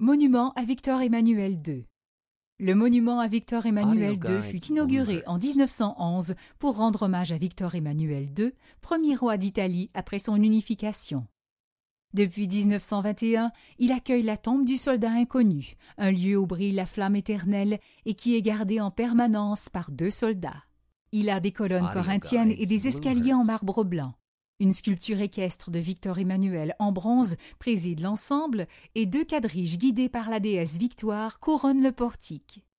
Monument à Victor Emmanuel II. Le monument à Victor Emmanuel II fut inauguré en 1911 pour rendre hommage à Victor Emmanuel II, premier roi d'Italie après son unification. Depuis 1921, il accueille la tombe du soldat inconnu, un lieu où brille la flamme éternelle et qui est gardé en permanence par 2 soldats. Il a des colonnes corinthiennes et des escaliers en marbre blanc. Une sculpture équestre de Victor Emmanuel en bronze préside l'ensemble et 2 quadriges guidés par la déesse Victoire couronnent le portique.